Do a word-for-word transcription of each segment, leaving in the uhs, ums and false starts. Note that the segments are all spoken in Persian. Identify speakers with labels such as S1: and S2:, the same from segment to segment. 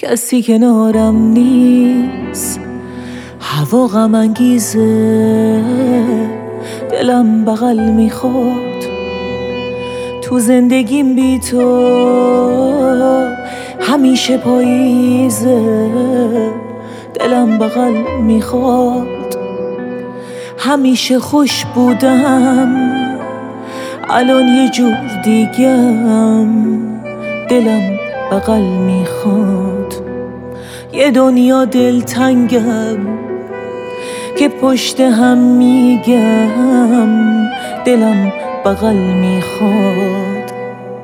S1: کسی کنارم نیست، هوا غم انگیزه، دلم بغل میخواد. تو زندگیم بی تو همیشه پاییزه، دلم بغل میخواد. همیشه خوش بودم، الان یه جور دیگم، دلم بغل میخواد. یه دنیا دلتنگم که پشت هم میگم، دلم بغل میخواد.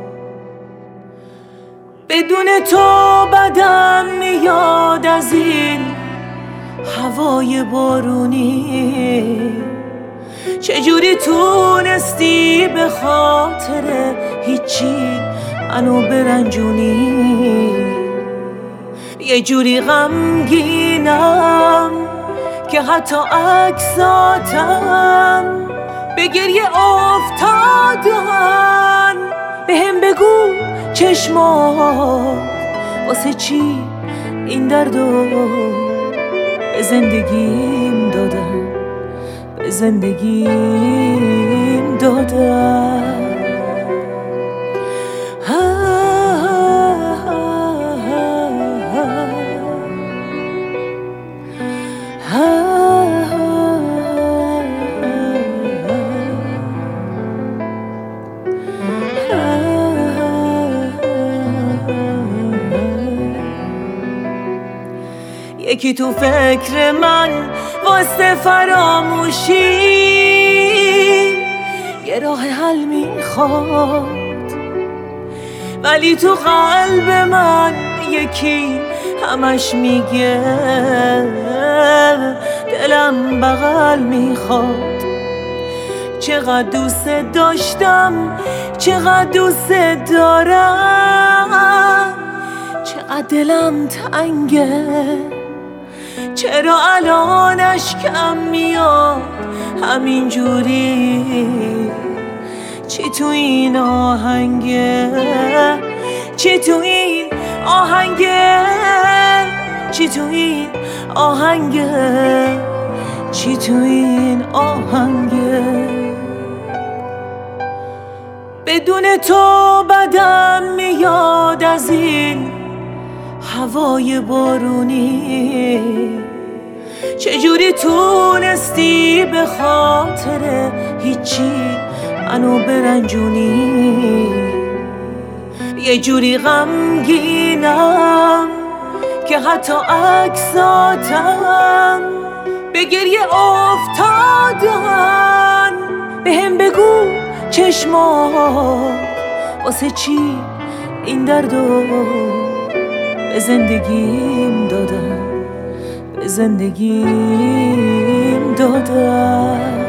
S1: بدون تو بدم میاد از این هوای بارونی. چجوری تونستی به خاطر هیچی منو برنجونی؟ یه جوری غمگینم که حتی عکساتم به گریه افتادن. بهم بگو چشمات واسه چی این دردو به زندگیم دادن، به زندگیم دادن. یکی تو فکر من واسه فراموشی یه راه حل میخواد، ولی تو قلب من یکی همش میگه دلم بغل میخواد. چقدر دوست داشتم، چقدر دوست دارم، چقدر دلم تنگه، چرا الان اشکم میاد همینجوری؟ چی تو این آهنگه، چی تو این آهنگه، چی تو این آهنگه، چی تو این آهنگه. بدون تو بدم میاد از این هوای بارونی. چجوری تونستی به خاطر هیچی منو برنجونی؟ یه جوری غمگینم که حتی عکساتم به گریه افتادن. بهم بگو چشمات واسه چی این دردو به زندگیم دادن، به زندگیم دادن.